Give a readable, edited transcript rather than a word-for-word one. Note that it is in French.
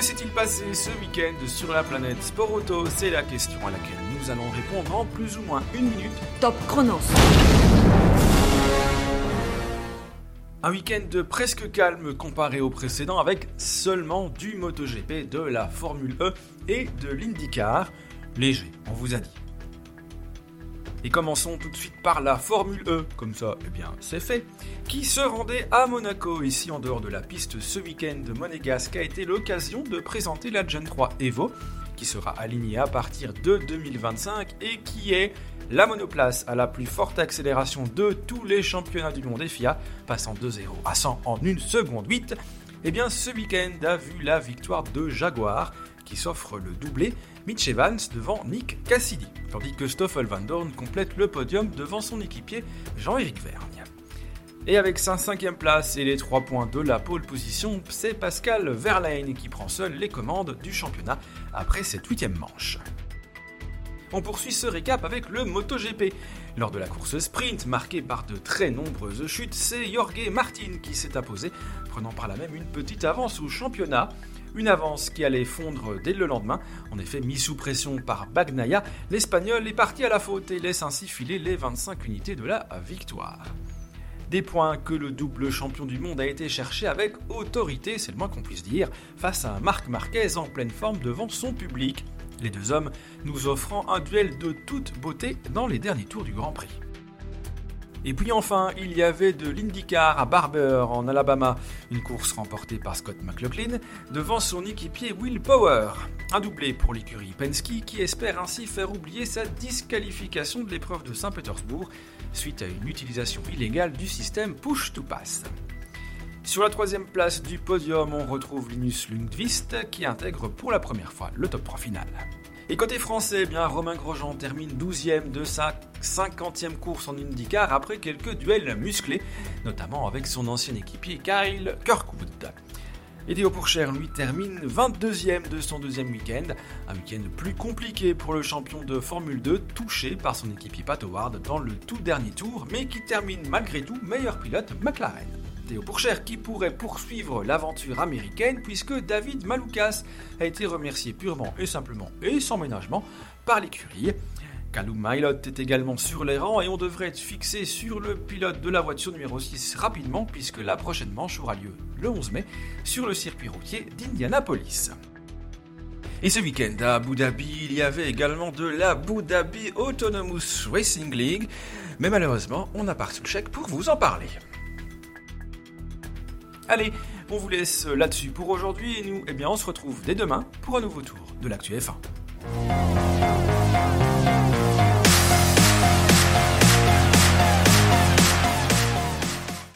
s'est-il passé ce week-end sur la planète Sport Auto? C'est la question à laquelle nous allons répondre en plus ou moins une minute. Top chronos. Un week-end presque calme comparé au précédent avec seulement du MotoGP, de la Formule E et de l'IndyCar. Léger, on vous a dit. Et commençons tout de suite par la Formule E, comme ça, c'est fait, qui se rendait à Monaco, ici en dehors de la piste ce week-end. Monégasque a été l'occasion de présenter la Gen 3 Evo, qui sera alignée à partir de 2025 et qui est la monoplace à la plus forte accélération de tous les championnats du monde FIA, passant de 0 à 100 en 1 seconde 8. Ce week-end a vu la victoire de Jaguar, qui s'offre le doublé, Mitch Evans devant Nick Cassidy, tandis que Stoffel Vandoorne complète le podium devant son équipier Jean-Éric Vergne. Et avec sa 5e place et les 3 points de la pole position, c'est Pascal Wehrlein qui prend seul les commandes du championnat après cette 8e manche. On poursuit ce récap avec le MotoGP. Lors de la course sprint, marquée par de très nombreuses chutes, c'est Jorge Martin qui s'est imposé, prenant par là même une petite avance au championnat. Une avance qui allait fondre dès le lendemain. En effet, mis sous pression par Bagnaia, l'Espagnol est parti à la faute et laisse ainsi filer les 25 unités de la victoire. Des points que le double champion du monde a été chercher avec autorité, c'est le moins qu'on puisse dire, face à Marc Marquez en pleine forme devant son public. Les deux hommes nous offrant un duel de toute beauté dans les derniers tours du Grand Prix. Et puis enfin, il y avait de l'IndyCar à Barber en Alabama, une course remportée par Scott McLaughlin devant son équipier Will Power. Un doublé pour l'écurie Penske qui espère ainsi faire oublier sa disqualification de l'épreuve de Saint-Pétersbourg suite à une utilisation illégale du système push-to-pass. Sur la 3e place du podium, on retrouve Linus Lundqvist qui intègre pour la première fois le top 3 final. Et côté français, Romain Grosjean termine 12e de sa 50e course en IndyCar après quelques duels musclés, notamment avec son ancien équipier Kyle Kirkwood. Et Théo Pourchaire, lui, termine 22e de son 2e week-end, un week-end plus compliqué pour le champion de Formule 2, touché par son équipier Pat Howard dans le tout dernier tour, mais qui termine malgré tout meilleur pilote McLaren. Théo Pourchaire qui pourrait poursuivre l'aventure américaine puisque David Malukas a été remercié purement et simplement et sans ménagement par l'écurie. Callum Ilott est également sur les rangs et on devrait être fixé sur le pilote de la voiture numéro 6 rapidement puisque la prochaine manche aura lieu le 11 mai sur le circuit routier d'Indianapolis. Et ce week-end à Abu Dhabi, il y avait également de la Abu Dhabi Autonomous Racing League, mais malheureusement on n'a pas reçu le chèque pour vous en parler. Allez, on vous laisse là-dessus pour aujourd'hui et nous, on se retrouve dès demain pour un nouveau tour de l'actu F1.